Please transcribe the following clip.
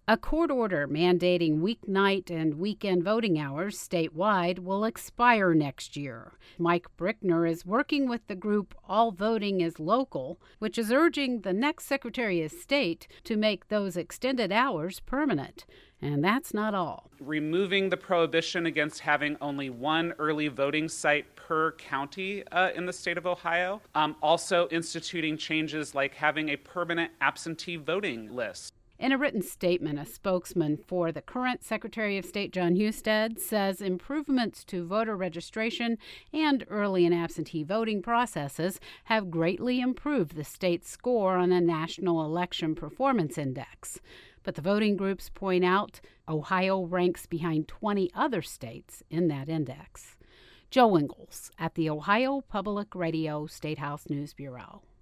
A court order mandating weeknight and weekend voting hours statewide will expire next year. Mike Brickner is working with the group All Voting is Local, which is urging the next Secretary of State to make those extended hours permanent. And that's not all. Removing the prohibition against having only one early voting site per county in the state of Ohio. Also instituting changes like having a permanent absentee voting list. In a written statement, a spokesman for the current Secretary of State, Jon Husted, says improvements to voter registration and early and absentee voting processes have greatly improved the state's score on a National Election Performance Index. But the voting groups point out Ohio ranks behind 20 other states in that index. Joe Ingles at the Ohio Public Radio State House News Bureau.